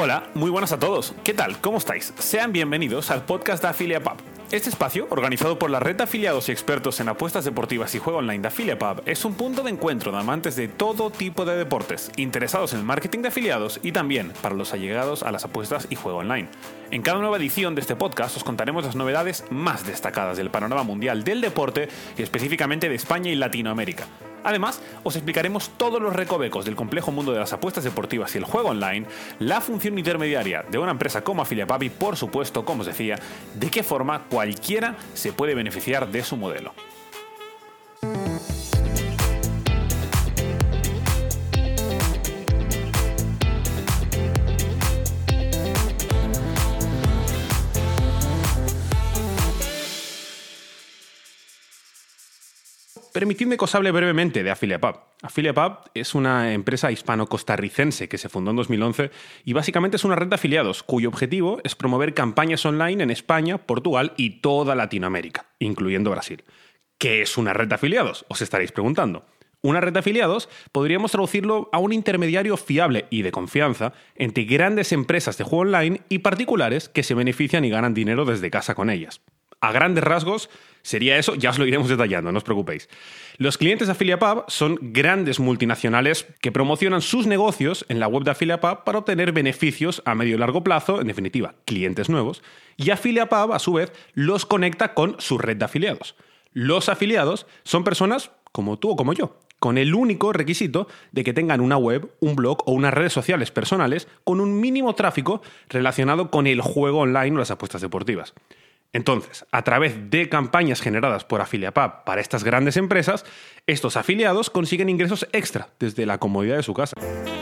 Hola, muy buenas a todos. ¿Qué tal? ¿Cómo estáis? Sean bienvenidos al podcast de AffiliatePub. Este espacio, organizado por la red de afiliados y expertos en apuestas deportivas y juego online de AffiliatePub, es un punto de encuentro de amantes de todo tipo de deportes, interesados en el marketing de afiliados y también para los allegados a las apuestas y juego online. En cada nueva edición de este podcast os contaremos las novedades más destacadas del panorama mundial del deporte y específicamente de España y Latinoamérica. Además, os explicaremos todos los recovecos del complejo mundo de las apuestas deportivas y el juego online, la función intermediaria de una empresa como AffiliatePub y, por supuesto, como os decía, de qué forma cualquiera se puede beneficiar de su modelo. Permitidme que os hable brevemente de AffiliatePub. AffiliatePub es una empresa hispano-costarricense que se fundó en 2011 y básicamente es una red de afiliados cuyo objetivo es promover campañas online en España, Portugal y toda Latinoamérica, incluyendo Brasil. ¿Qué es una red de afiliados? Os estaréis preguntando. Una red de afiliados podríamos traducirlo a un intermediario fiable y de confianza entre grandes empresas de juego online y particulares que se benefician y ganan dinero desde casa con ellas. A grandes rasgos sería eso, ya os lo iremos detallando, no os preocupéis. Los clientes de AffiliatePub son grandes multinacionales que promocionan sus negocios en la web de AffiliatePub para obtener beneficios a medio y largo plazo, en definitiva, clientes nuevos, y AffiliatePub, a su vez, los conecta con su red de afiliados. Los afiliados son personas como tú o como yo, con el único requisito de que tengan una web, un blog o unas redes sociales personales con un mínimo tráfico relacionado con el juego online o las apuestas deportivas. Entonces, a través de campañas generadas por AffiliatePub para estas grandes empresas, estos afiliados consiguen ingresos extra desde la comodidad de su casa.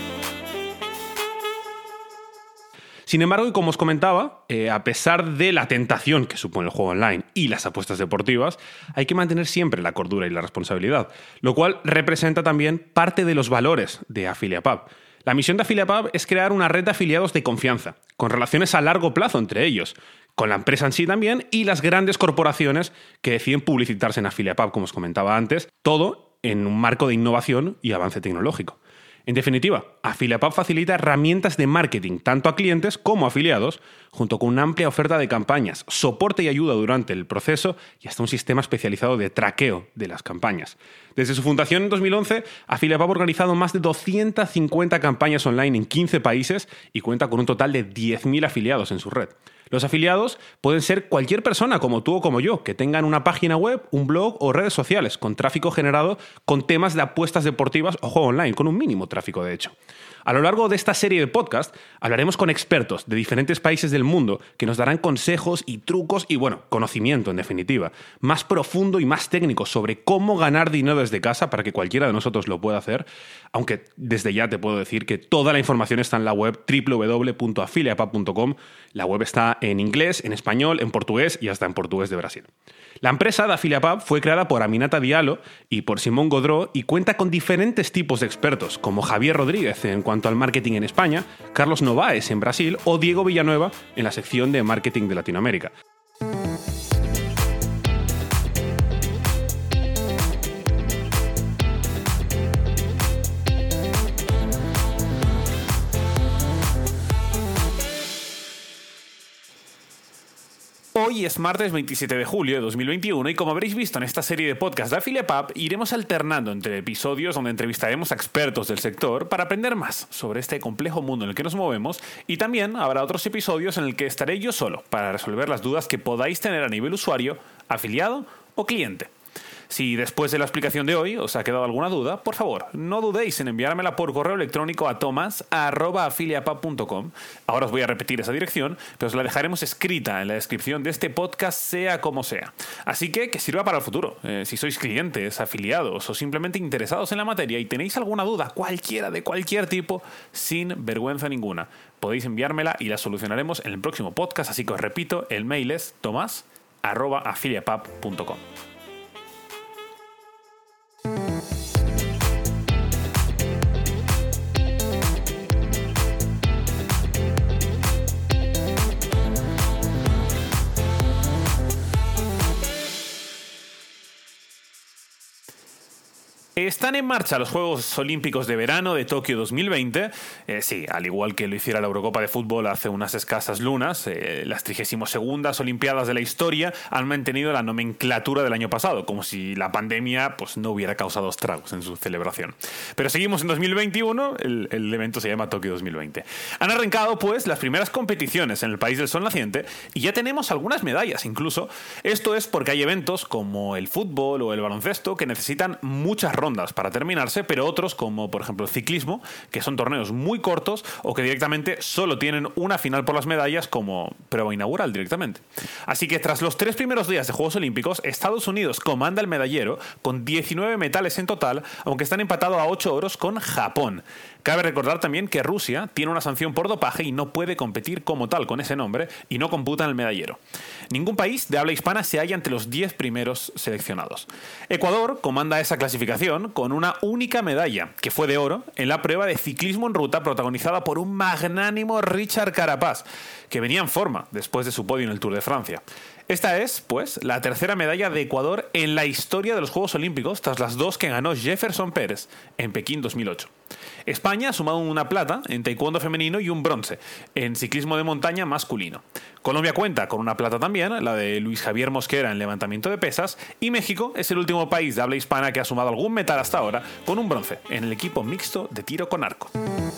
Sin embargo, y como os comentaba, a pesar de la tentación que supone el juego online y las apuestas deportivas, hay que mantener siempre la cordura y la responsabilidad, lo cual representa también parte de los valores de AffiliatePub. La misión de AffiliatePub es crear una red de afiliados de confianza, con relaciones a largo plazo entre ellos, con la empresa en sí también y las grandes corporaciones que deciden publicitarse en AffiliatePub, como os comentaba antes, todo en un marco de innovación y avance tecnológico. En definitiva, AffiliatePub facilita herramientas de marketing tanto a clientes como a afiliados, junto con una amplia oferta de campañas, soporte y ayuda durante el proceso y hasta un sistema especializado de traqueo de las campañas. Desde su fundación en 2011, AffiliatePub ha organizado más de 250 campañas online en 15 países y cuenta con un total de 10.000 afiliados en su red. Los afiliados pueden ser cualquier persona como tú o como yo, que tengan una página web, un blog o redes sociales con tráfico generado con temas de apuestas deportivas o juego online, con un mínimo tráfico de hecho. A lo largo de esta serie de podcast hablaremos con expertos de diferentes países del mundo que nos darán consejos y trucos y, conocimiento en definitiva, más profundo y más técnico sobre cómo ganar dinero desde casa para que cualquiera de nosotros lo pueda hacer, aunque desde ya te puedo decir que toda la información está en la web www.affiliatepub.com. La web está en inglés, en español, en portugués y hasta en portugués de Brasil. La empresa de AffiliatePub fue creada por Aminata Diallo y por Simón Godró y cuenta con diferentes tipos de expertos, como Javier Rodríguez en cuanto al marketing en España, Carlos Novaes en Brasil o Diego Villanueva en la sección de marketing de Latinoamérica. Hoy es martes 27 de julio de 2021 y como habréis visto en esta serie de podcast de AffiliatePub, iremos alternando entre episodios donde entrevistaremos a expertos del sector para aprender más sobre este complejo mundo en el que nos movemos y también habrá otros episodios en el que estaré yo solo para resolver las dudas que podáis tener a nivel usuario, afiliado o cliente. Si después de la explicación de hoy os ha quedado alguna duda, por favor, no dudéis en enviármela por correo electrónico a tomas@affiliatepub.com. Ahora os voy a repetir esa dirección, pero os la dejaremos escrita en la descripción de este podcast, sea como sea. Así que sirva para el futuro. Si sois clientes, afiliados o simplemente interesados en la materia y tenéis alguna duda, cualquiera de cualquier tipo, sin vergüenza ninguna, podéis enviármela y la solucionaremos en el próximo podcast. Así que os repito, el mail es tomas@affiliatepub.com. Están en marcha los Juegos Olímpicos de Verano de Tokio 2020. Sí, al igual que lo hiciera la Eurocopa de Fútbol hace unas escasas lunas, las 32ª Olimpiadas de la historia han mantenido la nomenclatura del año pasado, como si la pandemia pues, no hubiera causado estragos en su celebración. Pero seguimos en 2021, el evento se llama Tokio 2020. Han arrancado pues las primeras competiciones en el país del sol naciente y ya tenemos algunas medallas incluso. Esto es porque hay eventos como el fútbol o el baloncesto que necesitan muchas rondas para terminarse, pero otros como por ejemplo el ciclismo, que son torneos muy cortos o que directamente solo tienen una final por las medallas como prueba inaugural directamente. Así que tras los 3 primeros días de Juegos Olímpicos, Estados Unidos comanda el medallero con 19 metales en total, aunque están empatados a 8 oros con Japón. Cabe recordar también que Rusia tiene una sanción por dopaje y no puede competir como tal con ese nombre y no computa en el medallero. Ningún país de habla hispana se halla entre los 10 primeros seleccionados. Ecuador comanda esa clasificación con una única medalla, que fue de oro, en la prueba de ciclismo en ruta protagonizada por un magnánimo Richard Carapaz, que venía en forma después de su podio en el Tour de Francia. Esta es, pues, la tercera medalla de Ecuador en la historia de los Juegos Olímpicos, tras las 2 que ganó Jefferson Pérez en Pekín 2008. España ha sumado una plata en taekwondo femenino y un bronce en ciclismo de montaña masculino. Colombia cuenta con una plata también, la de Luis Javier Mosquera en levantamiento de pesas, y México es el último país de habla hispana que ha sumado algún metal hasta ahora con un bronce en el equipo mixto de tiro con arco.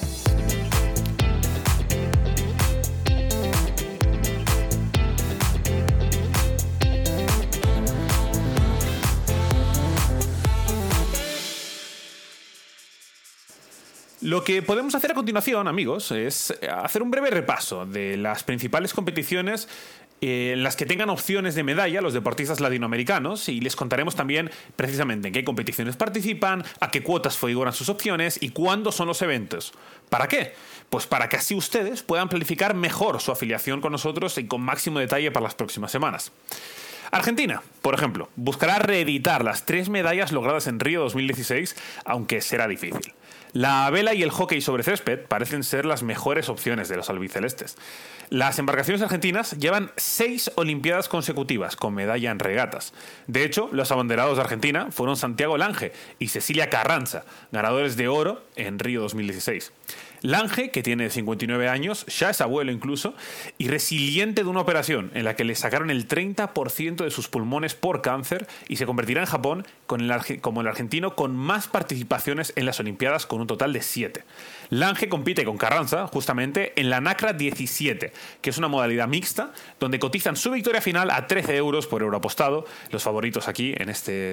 Lo que podemos hacer a continuación, amigos, es hacer un breve repaso de las principales competiciones en las que tengan opciones de medalla los deportistas latinoamericanos, y les contaremos también precisamente en qué competiciones participan, a qué cuotas figuran sus opciones y cuándo son los eventos. ¿Para qué? Pues para que así ustedes puedan planificar mejor su afiliación con nosotros y con máximo detalle para las próximas semanas. Argentina, por ejemplo, buscará reeditar las 3 medallas logradas en Río 2016, aunque será difícil. La vela y el hockey sobre césped parecen ser las mejores opciones de los albicelestes. Las embarcaciones argentinas llevan 6 Olimpiadas consecutivas con medalla en regatas. De hecho, los abanderados de Argentina fueron Santiago Lange y Cecilia Carranza, ganadores de oro en Río 2016. Lange, que tiene 59 años, ya es abuelo incluso, y resiliente de una operación en la que le sacaron el 30% de sus pulmones por cáncer, y se convertirá en Japón como el argentino con más participaciones en las Olimpiadas, con un total de 7. Lange compite con Carranza justamente en la NACRA 17, que es una modalidad mixta donde cotizan su victoria final a 13 euros por euro apostado. Los favoritos aquí en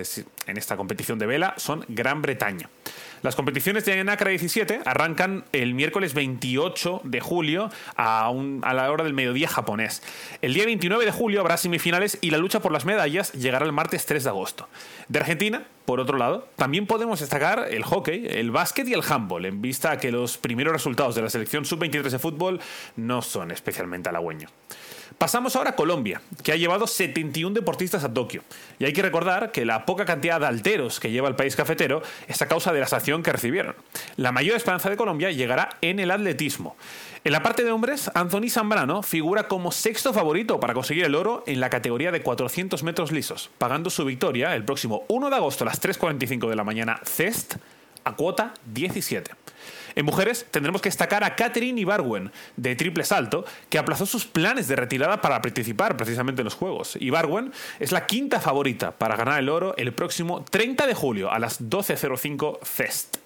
esta competición de vela son Gran Bretaña. Las competiciones de NACRA 17 arrancan el miércoles 28 de julio a la hora del mediodía japonés. El día 29 de julio habrá semifinales y la lucha por las medallas llegará el martes 3 de agosto. De Argentina, por otro lado, también podemos destacar el hockey, el básquet y el handball, en vista a que los primeros resultados de la selección sub-23 de fútbol no son especialmente halagüeños. Pasamos ahora a Colombia, que ha llevado 71 deportistas a Tokio. Y hay que recordar que la poca cantidad de alteros que lleva el país cafetero es a causa de la sanción que recibieron. La mayor esperanza de Colombia llegará en el atletismo. En la parte de hombres, Anthony Zambrano figura como 6º favorito para conseguir el oro en la categoría de 400 metros lisos, pagando su victoria el próximo 1 de agosto a las 3:45 de la mañana CEST a cuota 17. En mujeres tendremos que destacar a Katherine Ibargüen, de triple salto, que aplazó sus planes de retirada para participar precisamente en los Juegos. Ibargüen es la 5ª favorita para ganar el oro el próximo 30 de julio a las 12:05 CEST.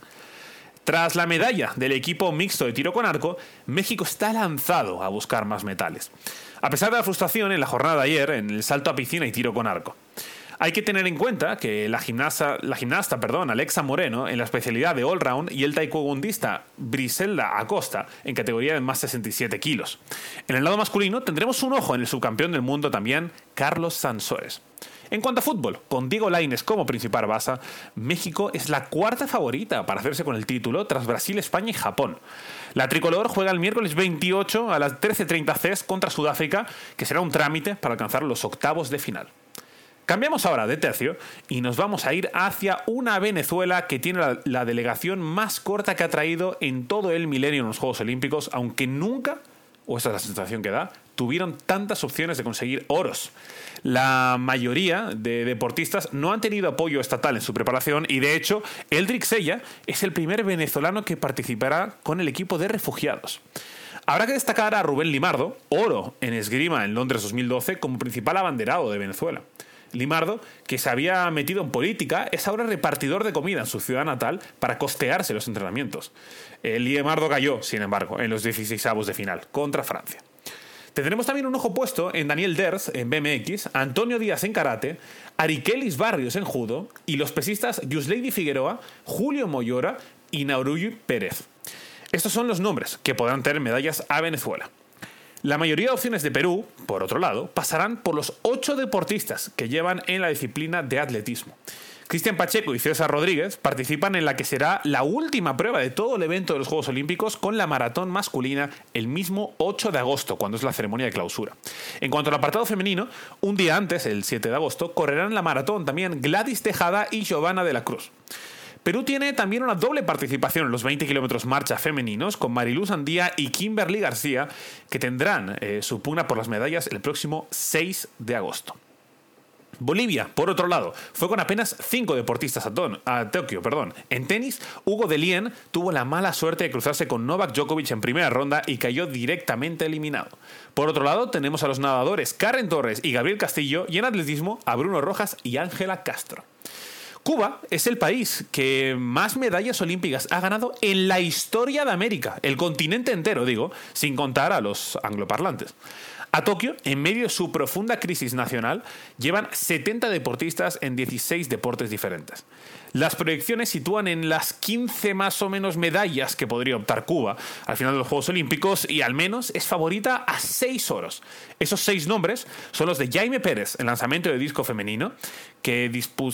Tras la medalla del equipo mixto de tiro con arco, México está lanzado a buscar más metales, a pesar de la frustración en la jornada de ayer en el salto a piscina y tiro con arco. Hay que tener en cuenta que la gimnasta Alexa Moreno en la especialidad de all-round y el taekwondista Briselda Acosta en categoría de más 67 kilos. En el lado masculino tendremos un ojo en el subcampeón del mundo también, Carlos Sansores. En cuanto a fútbol, con Diego Lainez como principal base, México es la 4ª favorita para hacerse con el título tras Brasil, España y Japón. La tricolor juega el miércoles 28 a las 13:30 CES contra Sudáfrica, que será un trámite para alcanzar los octavos de final. Cambiamos ahora de tercio y nos vamos a ir hacia una Venezuela que tiene la delegación más corta que ha traído en todo el milenio en los Juegos Olímpicos, aunque nunca, o esa es la sensación que da, tuvieron tantas opciones de conseguir oros. La mayoría de deportistas no han tenido apoyo estatal en su preparación y, de hecho, Eldrick Sella es el primer venezolano que participará con el equipo de refugiados. Habrá que destacar a Rubén Limardo, oro en esgrima en Londres 2012, como principal abanderado de Venezuela. Limardo, que se había metido en política, es ahora repartidor de comida en su ciudad natal para costearse los entrenamientos. Limardo cayó, sin embargo, en los 16avos de final contra Francia. Tendremos también un ojo puesto en Daniel Ders en BMX, Antonio Díaz en karate, Arikelis Barrios en judo y los pesistas Yusleidi Figueroa, Julio Moyora y Nauruyi Pérez. Estos son los nombres que podrán tener medallas a Venezuela. La mayoría de opciones de Perú, por otro lado, pasarán por los 8 deportistas que llevan en la disciplina de atletismo. Cristian Pacheco y César Rodríguez participan en la que será la última prueba de todo el evento de los Juegos Olímpicos con la maratón masculina el mismo 8 de agosto, cuando es la ceremonia de clausura. En cuanto al apartado femenino, un día antes, el 7 de agosto, correrán la maratón también Gladys Tejada y Giovanna de la Cruz. Perú tiene también una doble participación en los 20 kilómetros marcha femeninos con Mariluz Andía y Kimberly García, que tendrán su pugna por las medallas el próximo 6 de agosto. Bolivia, por otro lado, fue con apenas 5 deportistas a Tokio. En tenis, Hugo Delien tuvo la mala suerte de cruzarse con Novak Djokovic en primera ronda y cayó directamente eliminado. Por otro lado, tenemos a los nadadores Karen Torres y Gabriel Castillo, y en atletismo a Bruno Rojas y Ángela Castro. Cuba es el país que más medallas olímpicas ha ganado en la historia de América, el continente entero, digo, sin contar a los angloparlantes. A Tokio, en medio de su profunda crisis nacional, llevan 70 deportistas en 16 deportes diferentes. Las proyecciones sitúan en las 15 más o menos medallas que podría optar Cuba al final de los Juegos Olímpicos y al menos es favorita a 6 oros. Esos 6 nombres son los de Jaime Pérez en lanzamiento de disco femenino, que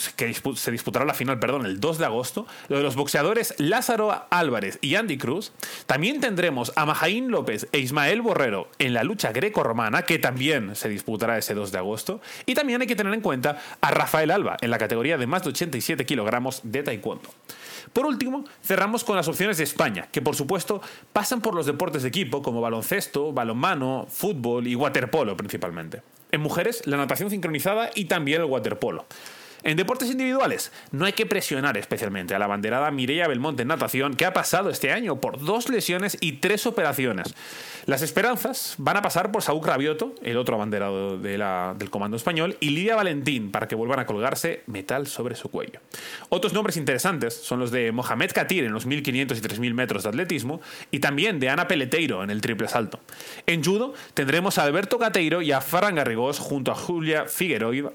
se disputará la final el 2 de agosto, lo de los boxeadores Lázaro Álvarez y Andy Cruz. También tendremos a Majaín López e Ismael Borrero en la lucha greco-romana, que también se disputará ese 2 de agosto, y también hay que tener en cuenta a Rafael Alba en la categoría de más de 87 kilogramos de taekwondo. Por último, cerramos con las opciones de España, que por supuesto pasan por los deportes de equipo como baloncesto, balonmano, fútbol y waterpolo principalmente. En mujeres, la natación sincronizada y también el waterpolo. En deportes individuales, no hay que presionar especialmente a la abanderada Mireia Belmonte en natación, que ha pasado este año por 2 lesiones y 3 operaciones. Las esperanzas van a pasar por Saúl Rabiotto, el otro abanderado del comando español, y Lidia Valentín, para que vuelvan a colgarse metal sobre su cuello. Otros nombres interesantes son los de Mohamed Katir en los 1500 y 3000 metros de atletismo, y también de Ana Peleteiro en el triple salto. En judo tendremos a Alberto Gateiro y a Farran Garrigós junto a Julia Figueroa,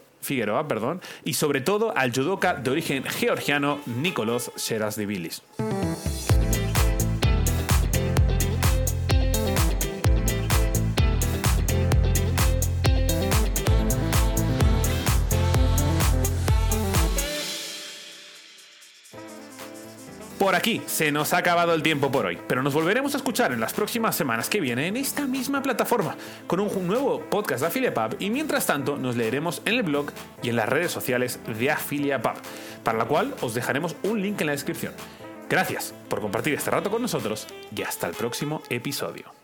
y sobre todo al judoka de origen georgiano Nicolás Sherazdivilis. Por aquí se nos ha acabado el tiempo por hoy, pero nos volveremos a escuchar en las próximas semanas que vienen en esta misma plataforma con un nuevo podcast de AfiliaPub, y mientras tanto nos leeremos en el blog y en las redes sociales de AfiliaPub, para la cual os dejaremos un link en la descripción. Gracias por compartir este rato con nosotros y hasta el próximo episodio.